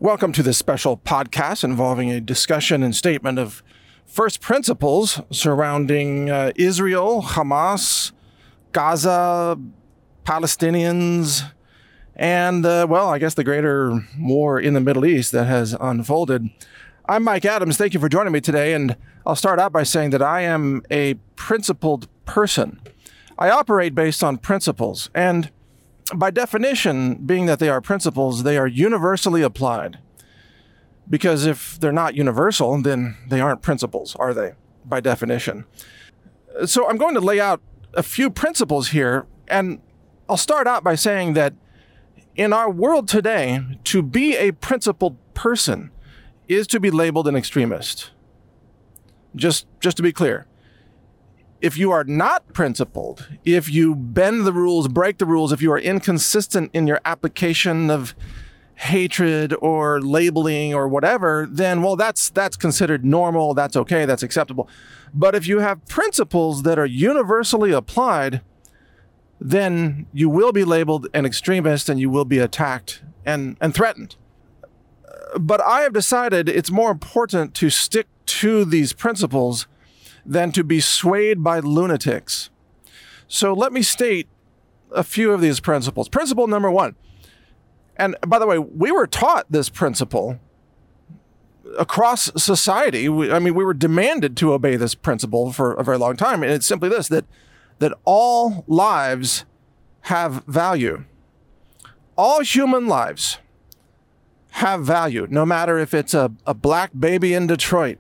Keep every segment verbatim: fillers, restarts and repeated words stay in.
Welcome to this special podcast involving a discussion and statement of first principles surrounding uh, Israel, Hamas, Gaza, Palestinians, and, uh, well, I guess the greater war in the Middle East that has unfolded. I'm Mike Adams. Thank you for joining me today, and I'll start out by saying that I am a principled person. I operate based on principles, and by definition, being that they are principles, they are universally applied. Because if they're not universal, then they aren't principles, are they? By definition. So I'm going to lay out a few principles here, and I'll start out by saying that in our world today, to be a principled person is to be labeled an extremist. Just, just to be clear. If you are not principled, if you bend the rules, break the rules, if you are inconsistent in your application of hatred or labeling or whatever, then, well, that's that's considered normal, that's okay, that's acceptable. But if you have principles that are universally applied, then you will be labeled an extremist and you will be attacked and, and threatened. But I have decided it's more important to stick to these principles than to be swayed by lunatics. So let me state a few of these principles. Principle number one, and by the way, we were taught this principle across society. We, I mean, we were demanded to obey this principle for a very long time. And it's simply this, that, that all lives have value. All human lives have value, no matter if it's a, a black baby in Detroit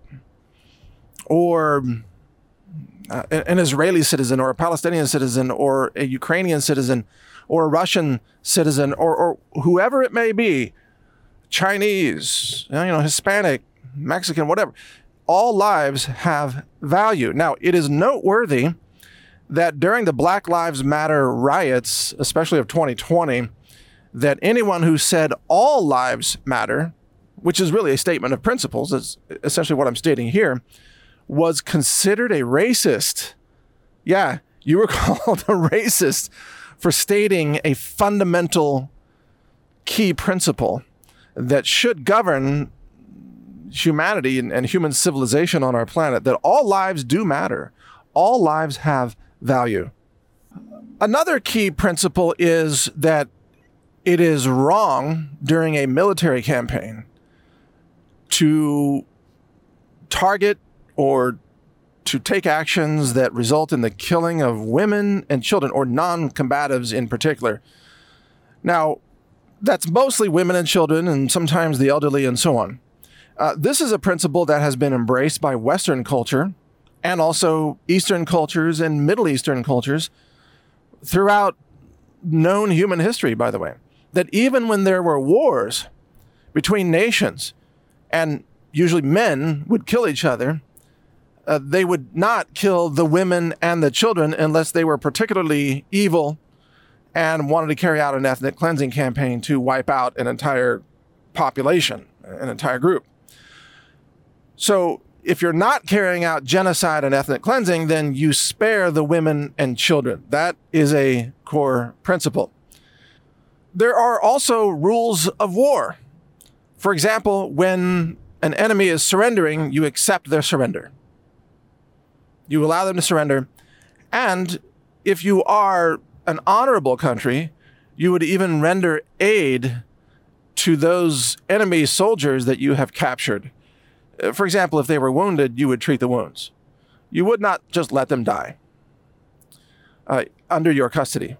or Uh, an Israeli citizen or a Palestinian citizen or a Ukrainian citizen or a Russian citizen or, or whoever it may be, Chinese, you know, Hispanic, Mexican, whatever. All lives have value. Now, it is noteworthy that during the Black Lives Matter riots, especially of twenty twenty, that anyone who said all lives matter, which is really a statement of principles, is essentially what I'm stating here, was considered a racist. Yeah, you were called a racist for stating a fundamental key principle that should govern humanity and, and human civilization on our planet, that all lives do matter. All lives have value. Another key principle is that it is wrong during a military campaign to target or to take actions that result in the killing of women and children, or non-combatives in particular. Now, that's mostly women and children, and sometimes the elderly and so on. Uh, this is a principle that has been embraced by Western culture and also Eastern cultures and Middle Eastern cultures throughout known human history, by the way. That even when there were wars between nations, and usually men would kill each other, Uh, they would not kill the women and the children unless they were particularly evil and wanted to carry out an ethnic cleansing campaign to wipe out an entire population, an entire group. So if you're not carrying out genocide and ethnic cleansing, then you spare the women and children. That is a core principle. There are also rules of war. For example, when an enemy is surrendering, you accept their surrender. You allow them to surrender. And if you are an honorable country, you would even render aid to those enemy soldiers that you have captured. For example, if they were wounded, you would treat the wounds. You would not just let them die uh, under your custody.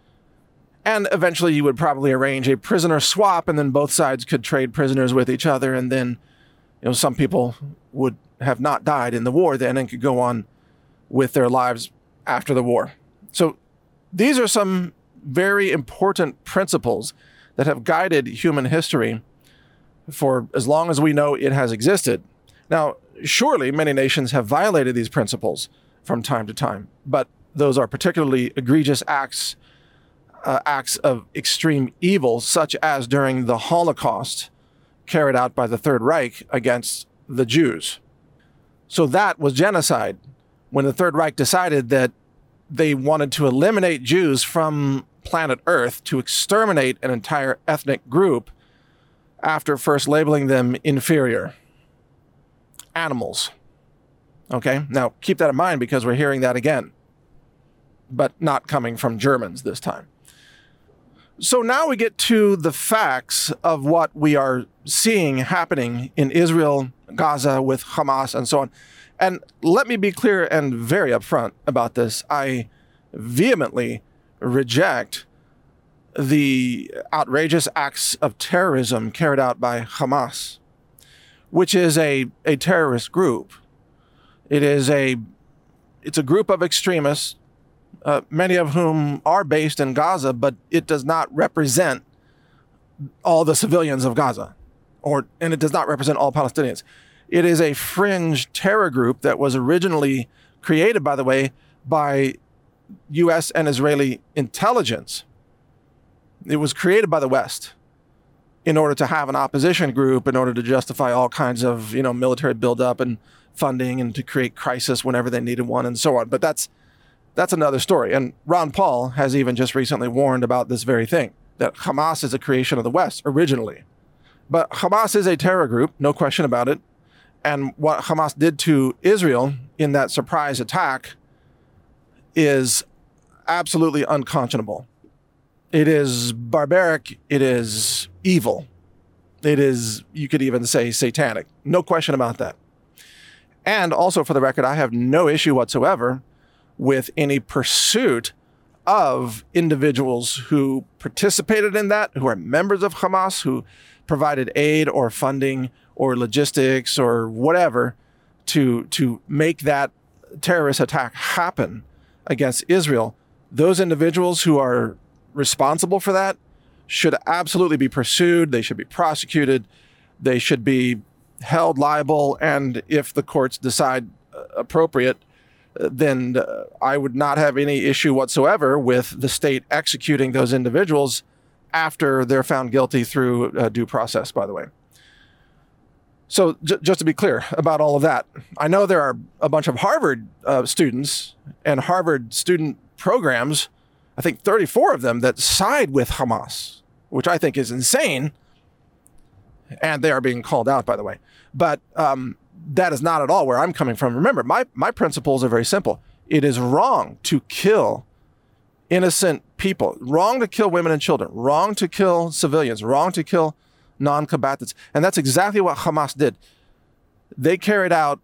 And eventually you would probably arrange a prisoner swap, and then both sides could trade prisoners with each other. And then, you know, some people would have not died in the war then and could go on with their lives after the war. So these are some very important principles that have guided human history for as long as we know it has existed. Now, surely many nations have violated these principles from time to time, but those are particularly egregious acts, uh, acts of extreme evil, such as during the Holocaust carried out by the Third Reich against the Jews. So that was genocide. When the Third Reich decided that they wanted to eliminate Jews from planet Earth, to exterminate an entire ethnic group, after first labeling them inferior. Animals. Okay, now keep that in mind because we're hearing that again, but not coming from Germans this time. So now we get to the facts of what we are seeing happening in Israel, Gaza, with Hamas, and so on. And let me be clear and very upfront about this. I vehemently reject the outrageous acts of terrorism carried out by Hamas, which is a, a terrorist group. It is a, it's a group of extremists, uh, many of whom are based in Gaza, but it does not represent all the civilians of Gaza, or and it does not represent all Palestinians. It is a fringe terror group that was originally created, by the way, by U S and Israeli intelligence. It was created by the West in order to have an opposition group, in order to justify all kinds of, you know, military buildup and funding, and to create crisis whenever they needed one, and so on. But that's that's another story. And Ron Paul has even just recently warned about this very thing, that Hamas is a creation of the West originally. But Hamas is a terror group, no question about it. And what Hamas did to Israel in that surprise attack is absolutely unconscionable. It is barbaric. It is evil. It is, you could even say, satanic. No question about that. And also, for the record, I have no issue whatsoever with any pursuit of individuals who participated in that, who are members of Hamas, who provided aid or funding or logistics or whatever to, to make that terrorist attack happen against Israel. Those individuals who are responsible for that should absolutely be pursued. They should be prosecuted. They should be held liable. And if the courts decide appropriate, then I would not have any issue whatsoever with the state executing those individuals after they're found guilty through uh, due process, by the way. So j- just to be clear about all of that, I know there are a bunch of Harvard uh, students and Harvard student programs, I think thirty-four of them, that side with Hamas, which I think is insane. And they are being called out, by the way. But um, that is not at all where I'm coming from. Remember, my, my principles are very simple. It is wrong to kill innocent people, wrong to kill women and children, wrong to kill civilians, wrong to kill non-combatants. And that's exactly what Hamas did. They carried out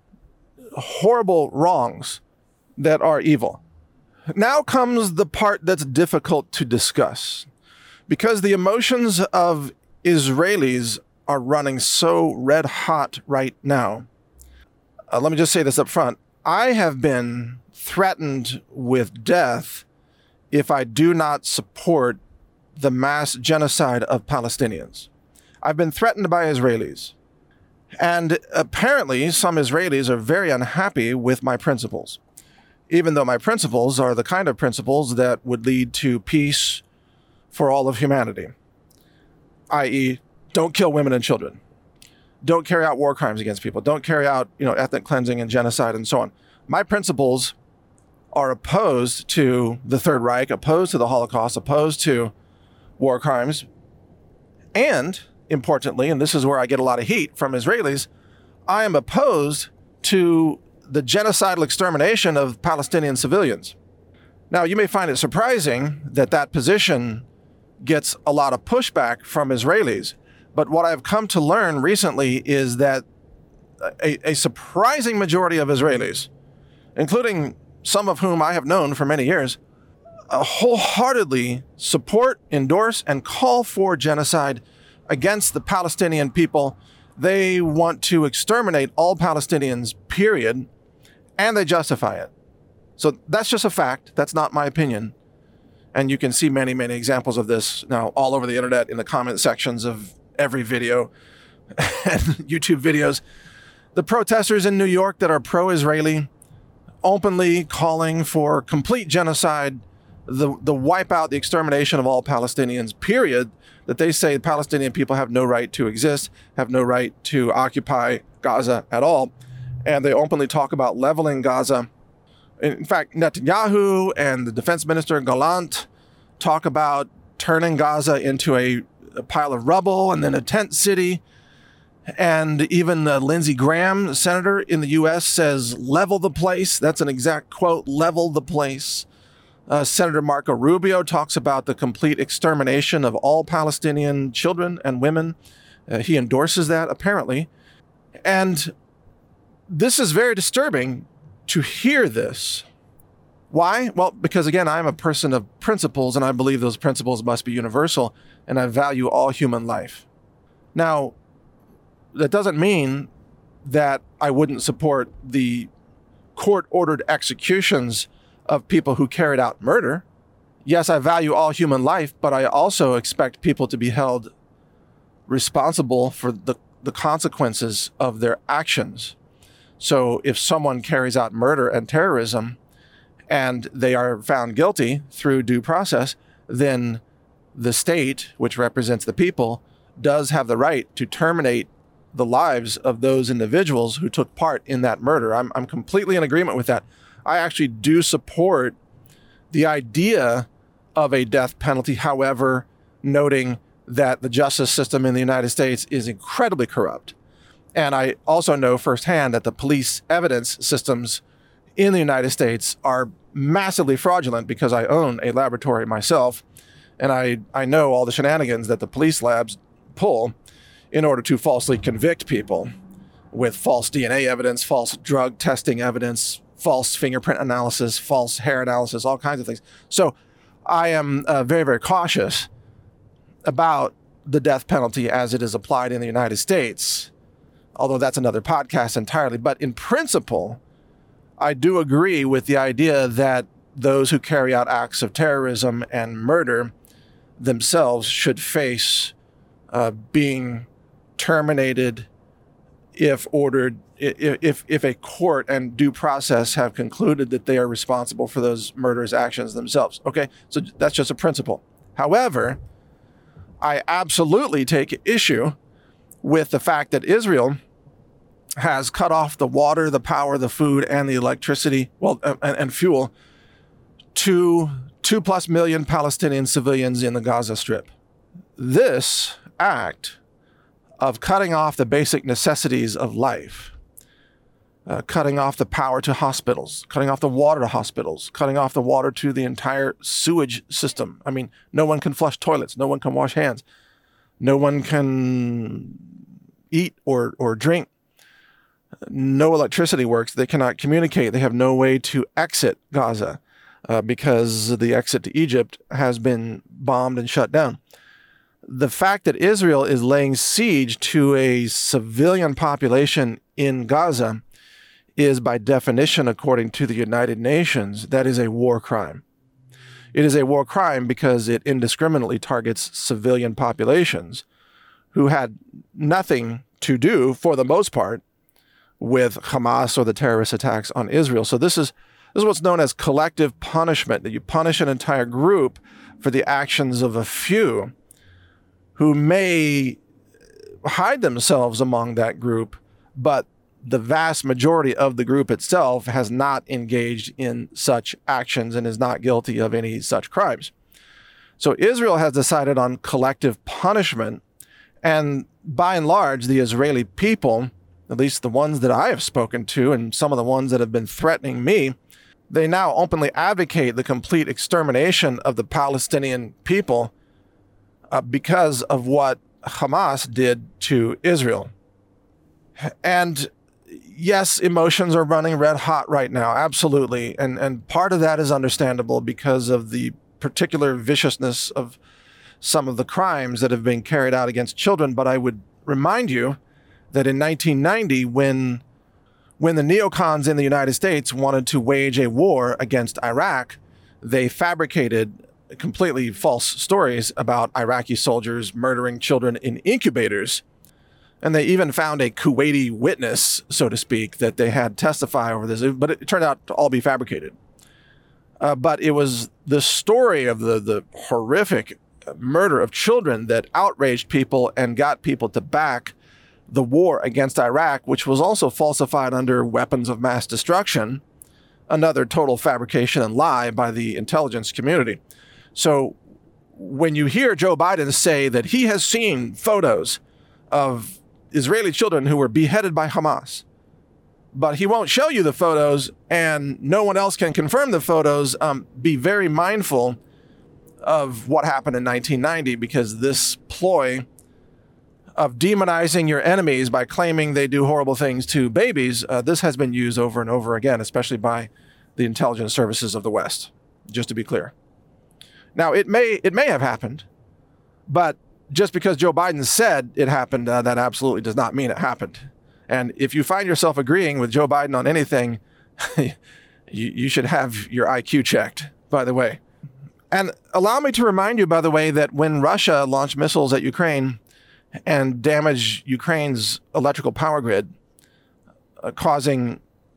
horrible wrongs that are evil. Now comes the part that's difficult to discuss, because the emotions of Israelis are running so red hot right now. Uh, let me just say this up front. I have been threatened with death if I do not support the mass genocide of Palestinians. I've been threatened by Israelis. And apparently some Israelis are very unhappy with my principles, even though my principles are the kind of principles that would lead to peace for all of humanity, that is, don't kill women and children. Don't carry out war crimes against people. Don't carry out, you know, ethnic cleansing and genocide and so on. My principles are opposed to the Third Reich, opposed to the Holocaust, opposed to war crimes. And importantly, and this is where I get a lot of heat from Israelis, I am opposed to the genocidal extermination of Palestinian civilians. Now, you may find it surprising that that position gets a lot of pushback from Israelis. But what I've come to learn recently is that a, a surprising majority of Israelis, including some of whom I have known for many years, uh, wholeheartedly support, endorse, and call for genocide against the Palestinian people. They want to exterminate all Palestinians, period, and they justify it. So that's just a fact. That's not my opinion. And you can see many, many examples of this now all over the internet in the comment sections of every video and YouTube videos. The protesters in New York that are pro-Israeli, openly calling for complete genocide, the, the wipeout, the extermination of all Palestinians, period, that they say Palestinian people have no right to exist, have no right to occupy Gaza at all. And they openly talk about leveling Gaza. In fact, Netanyahu and the defense minister Gallant talk about turning Gaza into a a pile of rubble and then a tent city. And even uh, Lindsey Graham, senator in the U S, says, level the place. That's an exact quote, level the place. Uh, Senator Marco Rubio talks about the complete extermination of all Palestinian children and women. Uh, he endorses that, apparently. And this is very disturbing to hear this. Why? Well, because again, I'm a person of principles, and I believe those principles must be universal, and I value all human life. Now, that doesn't mean that I wouldn't support the court-ordered executions of people who carried out murder. Yes, I value all human life, but I also expect people to be held responsible for the, the consequences of their actions. So if someone carries out murder and terrorism and they are found guilty through due process, then the state, which represents the people, does have the right to terminate the lives of those individuals who took part in that murder. I'm, I'm completely in agreement with that. I actually do support the idea of a death penalty, however, noting that the justice system in the United States is incredibly corrupt. And I also know firsthand that the police evidence systems in the United States are massively fraudulent, because I own a laboratory myself, and I, I know all the shenanigans that the police labs pull in order to falsely convict people with false D N A evidence, false drug testing evidence, false fingerprint analysis, false hair analysis, all kinds of things. So I am uh, very, very cautious about the death penalty as it is applied in the United States, although that's another podcast entirely. But in principle, I do agree with the idea that those who carry out acts of terrorism and murder themselves should face uh, being terminated if ordered, if if a court and due process have concluded that they are responsible for those murderous actions themselves. Okay, so that's just a principle. However, I absolutely take issue with the fact that Israel has cut off the water, the power, the food, and the electricity, well, and, and fuel to two plus million Palestinian civilians in the Gaza Strip. This act of cutting off the basic necessities of life, uh, cutting off the power to hospitals, cutting off the water to hospitals, cutting off the water to the entire sewage system. I mean, no one can flush toilets, no one can wash hands, no one can eat or, or drink. No electricity works. They cannot communicate. They have no way to exit Gaza uh, because the exit to Egypt has been bombed and shut down. The fact that Israel is laying siege to a civilian population in Gaza is, by definition, according to the United Nations, that is a war crime. It is a war crime because it indiscriminately targets civilian populations who had nothing to do, for the most part, with Hamas or the terrorist attacks on Israel. So this is this is what's known as collective punishment, that you punish an entire group for the actions of a few who may hide themselves among that group, but the vast majority of the group itself has not engaged in such actions and is not guilty of any such crimes. So Israel has decided on collective punishment, and by and large, the Israeli people, at least the ones that I have spoken to and some of the ones that have been threatening me, they now openly advocate the complete extermination of the Palestinian people uh, because of what Hamas did to Israel. And yes, emotions are running red hot right now, absolutely. And, and part of that is understandable because of the particular viciousness of some of the crimes that have been carried out against children. But I would remind you that in nineteen ninety, when when the neocons in the United States wanted to wage a war against Iraq, they fabricated completely false stories about Iraqi soldiers murdering children in incubators. And they even found a Kuwaiti witness, so to speak, that they had testify over this, but it turned out to all be fabricated. Uh, but it was the story of the, the horrific murder of children that outraged people and got people to back the war against Iraq, which was also falsified under weapons of mass destruction, another total fabrication and lie by the intelligence community. So when you hear Joe Biden say that he has seen photos of Israeli children who were beheaded by Hamas, but he won't show you the photos and no one else can confirm the photos, um, be very mindful of what happened in nineteen ninety, because this ploy of demonizing your enemies by claiming they do horrible things to babies, uh, this has been used over and over again, especially by the intelligence services of the West, just to be clear. Now, it may it may have happened, but just because Joe Biden said it happened, uh, that absolutely does not mean it happened. And if you find yourself agreeing with Joe Biden on anything, you, you should have your I Q checked, by the way. And allow me to remind you, by the way, that when Russia launched missiles at Ukraine and damaged Ukraine's electrical power grid, uh, causing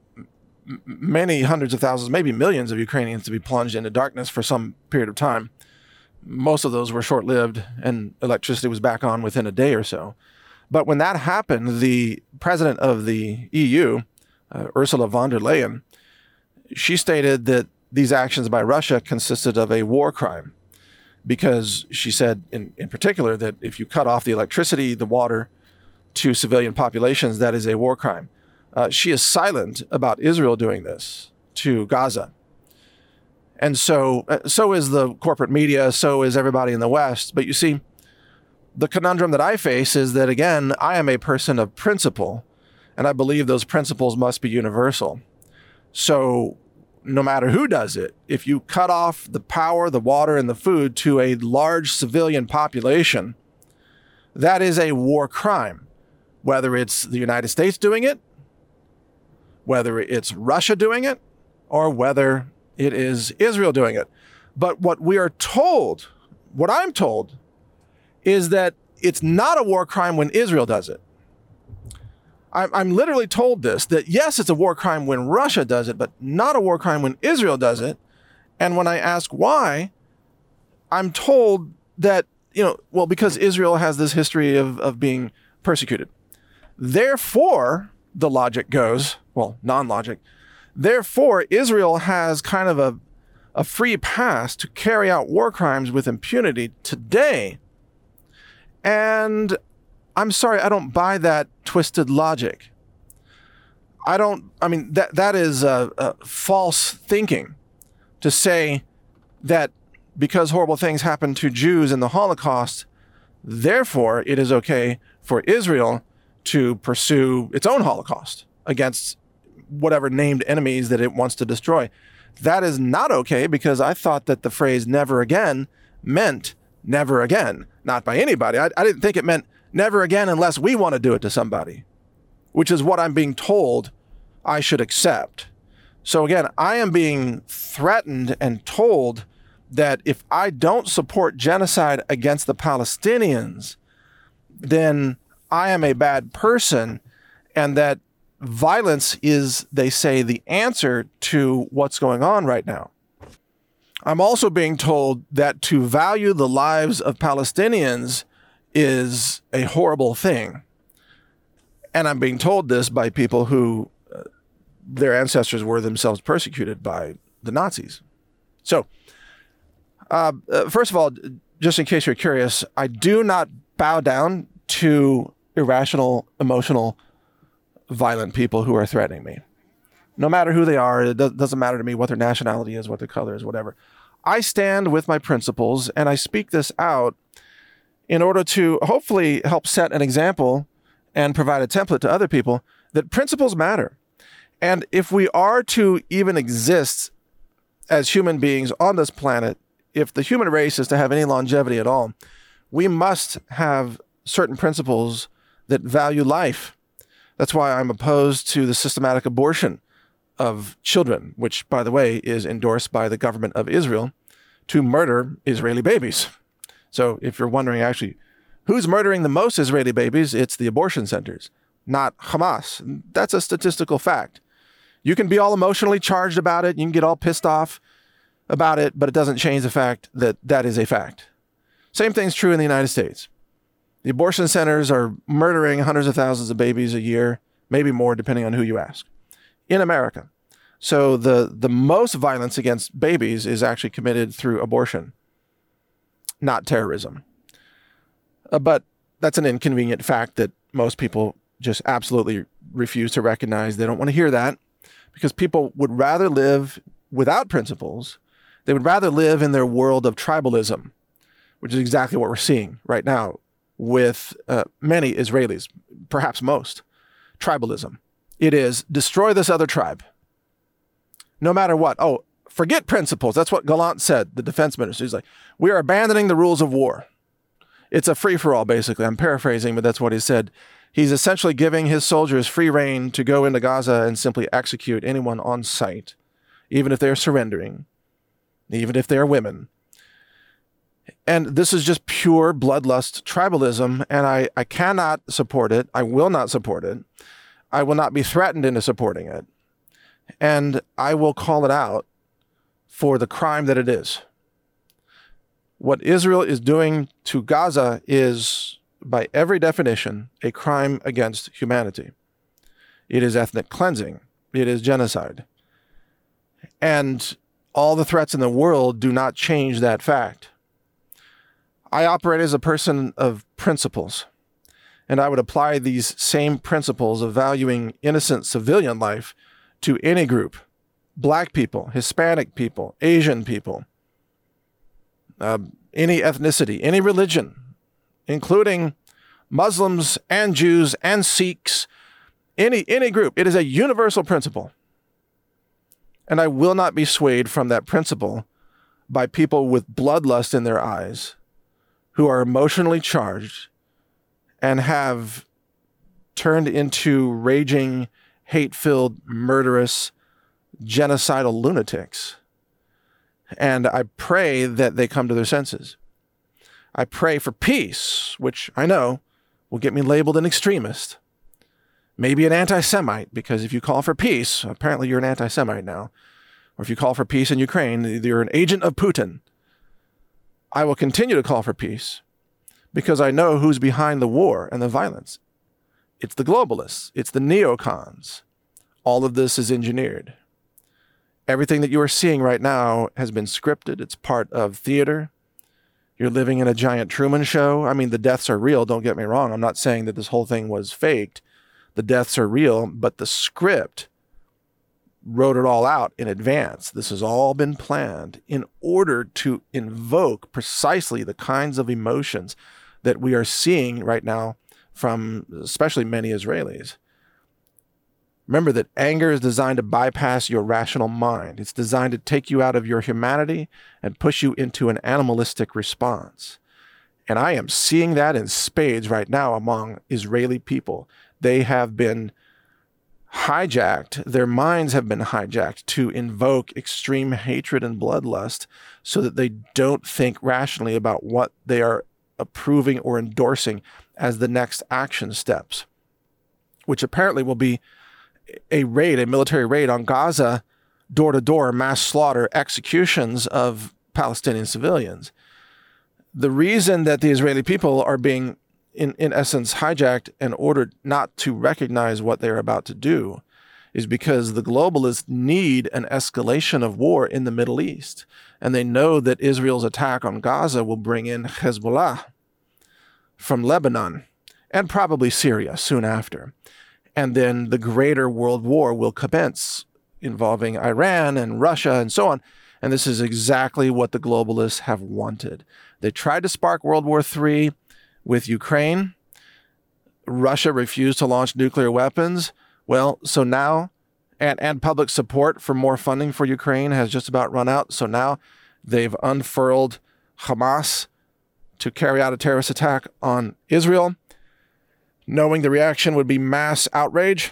m- many hundreds of thousands, maybe millions of Ukrainians to be plunged into darkness for some period of time, most of those were short-lived and electricity was back on within a day or so. But when that happened, the president of the E U, uh, Ursula von der Leyen, she stated that these actions by Russia consisted of a war crime, because she said in, in particular that if you cut off the electricity, the water to civilian populations, that is a war crime. Uh, she is silent about Israel doing this to Gaza. And so, uh, so is the corporate media, so is everybody in the West. But you see, the conundrum that I face is that, again, I am a person of principle, and I believe those principles must be universal. So no matter who does it, if you cut off the power, the water, and the food to a large civilian population, that is a war crime. Whether it's the United States doing it, whether it's Russia doing it, or whether it is Israel doing it. But what we are told, what I'm told, is that it's not a war crime when Israel does it. I'm, I'm literally told this, that yes, it's a war crime when Russia does it, but not a war crime when Israel does it. And when I ask why, I'm told that, you know, well, because Israel has this history of, of being persecuted. Therefore, the logic goes, well, non-logic, therefore, Israel has kind of a, a free pass to carry out war crimes with impunity today. And I'm sorry, I don't buy that twisted logic. I don't, I mean, that that is a, a false thinking to say that because horrible things happened to Jews in the Holocaust, therefore it is okay for Israel to pursue its own Holocaust against whatever named enemies that it wants to destroy. That is not okay, because I thought that the phrase never again meant never again, not by anybody. I, I didn't think it meant never again unless we want to do it to somebody, which is what I'm being told I should accept. So again, I am being threatened and told that if I don't support genocide against the Palestinians, then I am a bad person, and that violence is, they say, the answer to what's going on right now. I'm also being told that to value the lives of Palestinians is a horrible thing. And I'm being told this by people who uh, their ancestors were themselves persecuted by the Nazis. So, uh, uh, first of all, just in case you're curious, I do not bow down to irrational, emotional, violent people who are threatening me. No matter who they are, it doesn't matter to me what their nationality is, what their color is, whatever. I stand with my principles, and I speak this out in order to hopefully help set an example and provide a template to other people that principles matter. And if we are to even exist as human beings on this planet, if the human race is to have any longevity at all, we must have certain principles that value life. That's why I'm opposed to the systematic abortion of children, which, by the way, is endorsed by the government of Israel to murder Israeli babies. So if you're wondering actually who's murdering the most Israeli babies, it's the abortion centers, not Hamas. That's a statistical fact. You can be all emotionally charged about it. You can get all pissed off about it, but it doesn't change the fact that that is a fact. Same thing's true in the United States. The abortion centers are murdering hundreds of thousands of babies a year, maybe more depending on who you ask, in America. So the, the most violence against babies is actually committed through abortion. not terrorism. Uh, but that's an inconvenient fact that most people just absolutely refuse to recognize. They don't want to hear that because people would rather live without principles. They would rather live in their world of tribalism, which is exactly what we're seeing right now with uh, many Israelis, perhaps most. Tribalism. It is destroy this other tribe. No matter what. Oh, forget principles. That's what Gallant said, the defense minister. He's like, we are abandoning the rules of war. It's a free-for-all, basically. I'm paraphrasing, but that's what he said. He's essentially giving his soldiers free rein to go into Gaza and simply execute anyone on sight, even if they're surrendering, even if they're women. And this is just pure bloodlust tribalism, and I, I cannot support it. I will not support it. I will not be threatened into supporting it. And I will call it out for the crime that it is. What Israel is doing to Gaza is, by every definition, a crime against humanity. It is ethnic cleansing. It is genocide. And all the threats in the world do not change that fact. I operate as a person of principles, and I would apply these same principles of valuing innocent civilian life to any group: Black people, Hispanic people, Asian people, uh, any ethnicity, any religion, including Muslims and Jews and Sikhs, any, any group. It is a universal principle. And I will not be swayed from that principle by people with bloodlust in their eyes who are emotionally charged and have turned into raging, hate-filled, murderous, genocidal lunatics. And I pray that they come to their senses. I pray for peace, which I know will get me labeled an extremist, maybe an anti-Semite, because if you call for peace, apparently you're an anti-Semite now. Or if you call for peace in Ukraine, you're an agent of Putin. I will continue to call for peace because I know who's behind the war and the violence. It's the globalists. It's the neocons. All of this is engineered. Everything that you are seeing right now has been scripted. It's part of theater. You're living in a giant Truman Show. I mean, the deaths are real. Don't get me wrong. I'm not saying that this whole thing was faked. The deaths are real, but the script wrote it all out in advance. This has all been planned in order to invoke precisely the kinds of emotions that we are seeing right now from especially many Israelis. Remember that anger is designed to bypass your rational mind. It's designed to take you out of your humanity and push you into an animalistic response. And I am seeing that in spades right now among Israeli people. They have been hijacked, their minds have been hijacked to invoke extreme hatred and bloodlust so that they don't think rationally about what they are approving or endorsing as the next action steps, which apparently will be a raid, a military raid on Gaza, door-to-door, mass slaughter, executions of Palestinian civilians. The reason that the Israeli people are being In, in essence, hijacked and ordered not to recognize what they're about to do is because the globalists need an escalation of war in the Middle East. And they know that Israel's attack on Gaza will bring in Hezbollah from Lebanon and probably Syria soon after. And then the greater world war will commence involving Iran and Russia and so on. And this is exactly what the globalists have wanted. They tried to spark World War Three with Ukraine. Russia refused to launch nuclear weapons. Well, so now, and, and public support for more funding for Ukraine has just about run out. So now they've unfurled Hamas to carry out a terrorist attack on Israel, knowing the reaction would be mass outrage,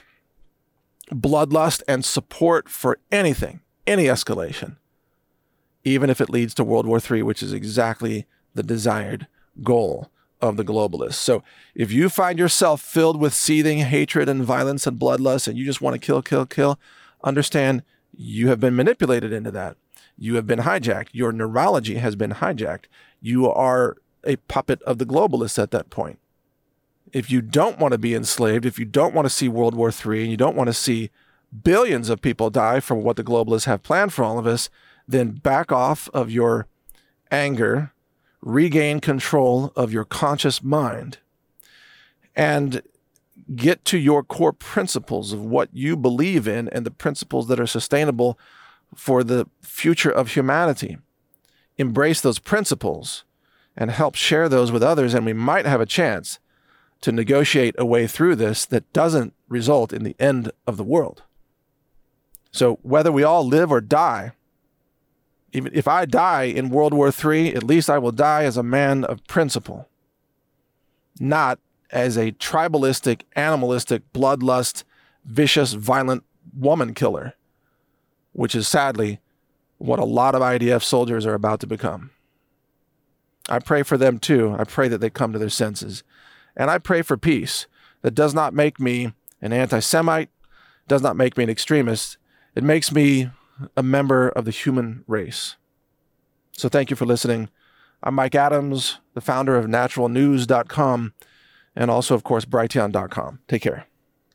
bloodlust, and support for anything, any escalation, even if it leads to World War Three, which is exactly the desired goal of the globalists. So if you find yourself filled with seething hatred and violence and bloodlust and you just want to kill, kill, kill, understand you have been manipulated into that. You have been hijacked. Your neurology has been hijacked. You are a puppet of the globalists at that point. If you don't want to be enslaved, if you don't want to see World War Three and you don't want to see billions of people die from what the globalists have planned for all of us, then back off of your anger, regain control of your conscious mind and get to your core principles of what you believe in and the principles that are sustainable for the future of humanity. Embrace those principles and help share those with others, and we might have a chance to negotiate a way through this that doesn't result in the end of the world. So whether we all live or die, even if I die in World War Three, at least I will die as a man of principle, not as a tribalistic, animalistic, bloodlust, vicious, violent woman killer, which is sadly what a lot of I D F soldiers are about to become. I pray for them too. I pray that they come to their senses. And I pray for peace that does not make me an anti-Semite, does not make me an extremist. It makes me a member of the human race. So thank you for listening. I'm Mike Adams, the founder of natural news dot com and also, of course, Brighteon dot com. Take care.